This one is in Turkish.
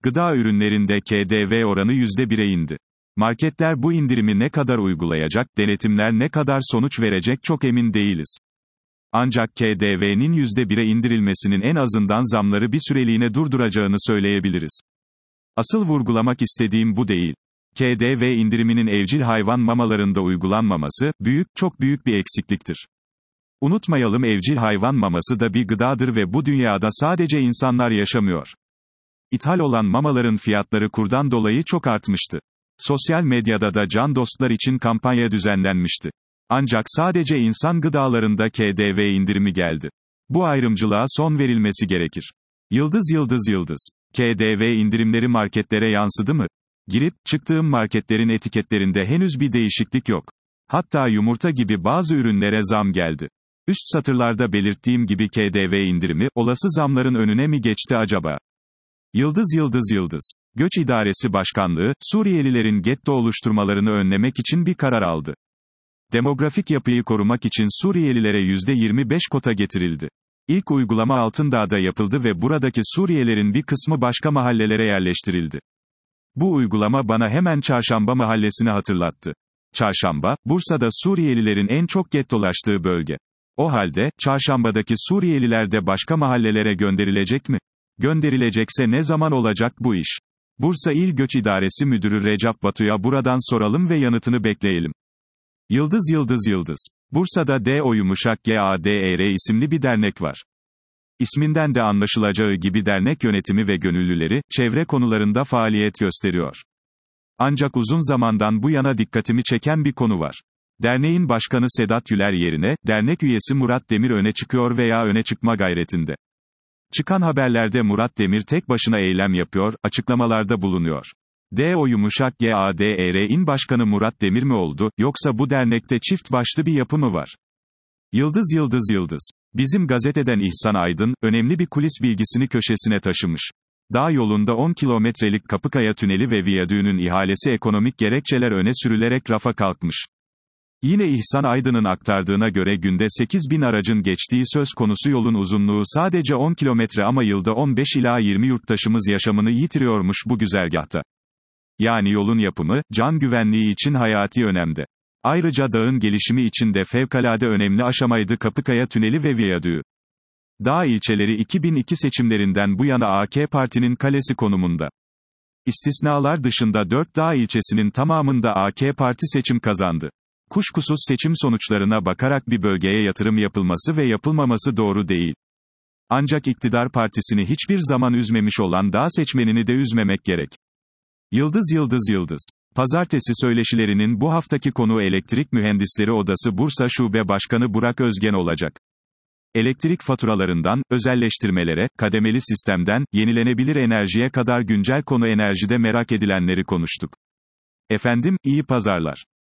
Gıda ürünlerinde KDV oranı %1'e indi. Marketler bu indirimi ne kadar uygulayacak, denetimler ne kadar sonuç verecek çok emin değiliz. Ancak KDV'nin %1'e indirilmesinin en azından zamları bir süreliğine durduracağını söyleyebiliriz. Asıl vurgulamak istediğim bu değil. KDV indiriminin evcil hayvan mamalarında uygulanmaması, çok büyük bir eksikliktir. Unutmayalım, evcil hayvan maması da bir gıdadır ve bu dünyada sadece insanlar yaşamıyor. İthal olan mamaların fiyatları kurdan dolayı çok artmıştı. Sosyal medyada da can dostlar için kampanya düzenlenmişti. Ancak sadece insan gıdalarında KDV indirimi geldi. Bu ayrımcılığa son verilmesi gerekir. Yıldız. KDV indirimleri marketlere yansıdı mı? Girip çıktığım marketlerin etiketlerinde henüz bir değişiklik yok. Hatta yumurta gibi bazı ürünlere zam geldi. Üst satırlarda belirttiğim gibi KDV indirimi, olası zamların önüne mi geçti acaba? Yıldız. Göç İdaresi Başkanlığı, Suriyelilerin getto oluşturmalarını önlemek için bir karar aldı. Demografik yapıyı korumak için Suriyelilere %25 kota getirildi. İlk uygulama Altındağ'da yapıldı ve buradaki Suriyelilerin bir kısmı başka mahallelere yerleştirildi. Bu uygulama bana hemen Çarşamba mahallesini hatırlattı. Çarşamba, Bursa'da Suriyelilerin en çok gettolaştığı bölge. O halde, Çarşamba'daki Suriyeliler de başka mahallelere gönderilecek mi? Gönderilecekse ne zaman olacak bu iş? Bursa İl Göç İdaresi Müdürü Recep Batu'ya buradan soralım ve yanıtını bekleyelim. Yıldız. Bursa'da DOYUMUŞAK-GADER isimli bir dernek var. İsminden de anlaşılacağı gibi dernek yönetimi ve gönüllüleri, çevre konularında faaliyet gösteriyor. Ancak uzun zamandan bu yana dikkatimi çeken bir konu var. Derneğin başkanı Sedat Yüler yerine, dernek üyesi Murat Demir öne çıkıyor veya öne çıkma gayretinde. Çıkan haberlerde Murat Demir tek başına eylem yapıyor, açıklamalarda bulunuyor. DOYUMUŞAK-GADER'in başkanı Murat Demir mi oldu, yoksa bu dernekte çift başlı bir yapı mı var? Yıldız. Bizim gazeteden İhsan Aydın, önemli bir kulis bilgisini köşesine taşımış. Dağ yolunda 10 kilometrelik Kapıkaya Tüneli ve viyadüğünün ihalesi ekonomik gerekçeler öne sürülerek rafa kalkmış. Yine İhsan Aydın'ın aktardığına göre günde 8.000 aracın geçtiği söz konusu yolun uzunluğu sadece 10 kilometre ama yılda 15 ila 20 yurttaşımız yaşamını yitiriyormuş bu güzergahta. Yani yolun yapımı, can güvenliği için hayati önemde. Ayrıca dağın gelişimi için de fevkalade önemli aşamaydı Kapıkaya Tüneli ve viyadüğü. Dağ ilçeleri 2002 seçimlerinden bu yana AK Parti'nin kalesi konumunda. İstisnalar dışında 4 dağ ilçesinin tamamında AK Parti seçim kazandı. Kuşkusuz seçim sonuçlarına bakarak bir bölgeye yatırım yapılması ve yapılmaması doğru değil. Ancak iktidar partisini hiçbir zaman üzmemiş olan dağ seçmenini de üzmemek gerek. Yıldız. Pazartesi söyleşilerinin bu haftaki konuğu Elektrik Mühendisleri Odası Bursa Şube Başkanı Burak Özgen olacak. Elektrik faturalarından, özelleştirmelere, kademeli sistemden, yenilenebilir enerjiye kadar güncel konu enerjide merak edilenleri konuştuk. Efendim, iyi pazarlar.